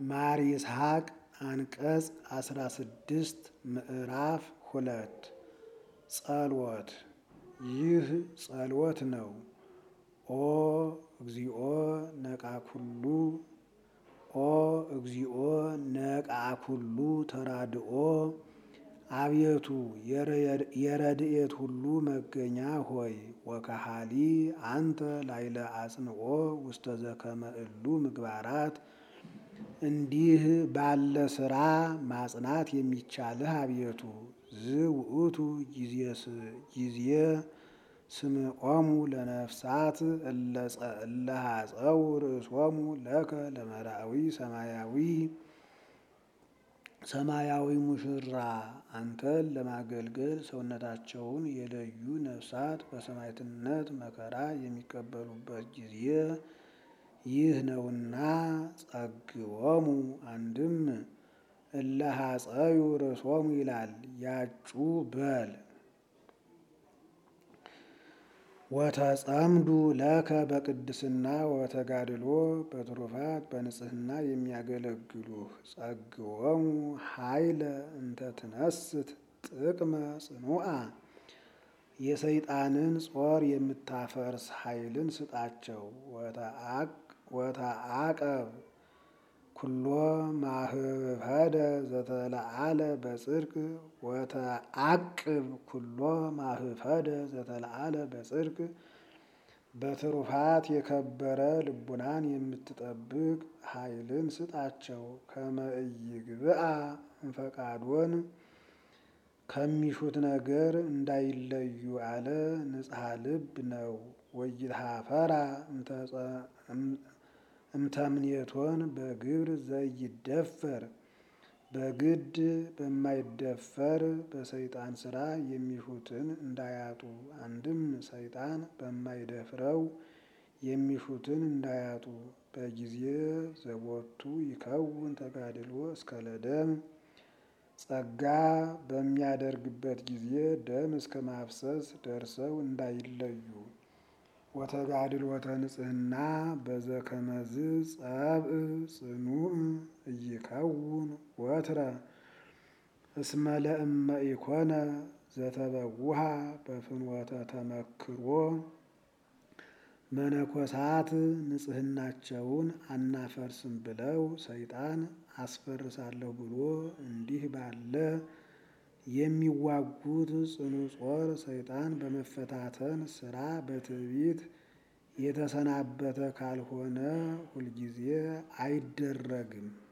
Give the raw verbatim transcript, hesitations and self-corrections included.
ማር ይስሐቅ አንቀጽ አስራ ስድስት ምዕራፍ ሁለት ጸሎት። ይህ ጸሎት ነው። ኦ እግዚኦ ነቃ ኩሉ ኦ እግዚኦ ነቃ ኩሉ ተራድኦ አቤቱ የረድኤት ሁሉ መገኛ ሆይ ወከሃሊ አንተ ላይለ አጽንኦ ውስተ ዘከመ እሉ ምግባራት እንዲህ ባለ ስራ ማጽናት የሚቻልህ አቤቱ ዝውእቱ ጊዜ ስምዖሙ ለነፍሳት እለሃፀው ርእሶሙ ለከ ለመራዊ ሰማያዊ ሰማያዊ ሙሽራ አንተን ለማገልገል ሰውነታቸውን የለዩ ነፍሳት በሰማዕትነት መከራ የሚቀበሉበት ጊዜ ይህ ነውና ጸግዎሙ አንድም እለሃፀዩ ርእሶሙ ይላል ያጩ በል ወተጸምዱ ለከ በቅድስና ወተጋድሎ በትሩፋት በንጽህና የሚያገለግሉህ ጸግዎሙ ኃይለ እንተ ትነስት ጥቅመ ጽኑዓ የሰይጣንን ጾር የምታፈርስ ኃይልን ስጣቸው። ወተአቀብ ኩሎ ማህፈደ ዘተለዓለ በጽድቅ ወተአቅብ ኩሎ ማህፈደ ዘተለዓለ በጽድቅ በትሩፋት የከበረ ልቡናን የምትጠብቅ ኃይልን ስጣቸው። ከመ ኢይግብአ እምፈቃዶን ከሚሹት ነገር እንዳይለዩ አለ ንጽሐ ልብ ነው። ወይትኀፈራ እምተምኔቶን በግብር ዘይደፈር በግድ በማይደፈር በሰይጣን ስራ የሚሹትን እንዳያጡ አንድም ሰይጣን በማይደፍረው የሚሹትን እንዳያጡ በጊዜ ዘቦቱ ይከውን ተጋድሎ እስከ ለደም ጸጋ በሚያደርግበት ጊዜ ደም እስከ ማፍሰስ ደርሰው እንዳይለዩ። ወተጋድሎተ ንጽህና በዘከመዝ ጸብእ ጽኑዕ ኢይከውን ወትረ እስመ ለእመ ኢኮነ ዘተበውሃ በፍኖተ ተመክሮ መነኮሳት ንጽህናቸውን አናፈርስም ብለው ሰይጣን አስፈርሳለሁ ብሎ እንዲህ ባለ የሚዋጉት ጽኑ ጾር ሰይጣን በመፈታተን ስራ በትዕቢት የተሰናበተ ካልሆነ ሁልጊዜ አይደረግም።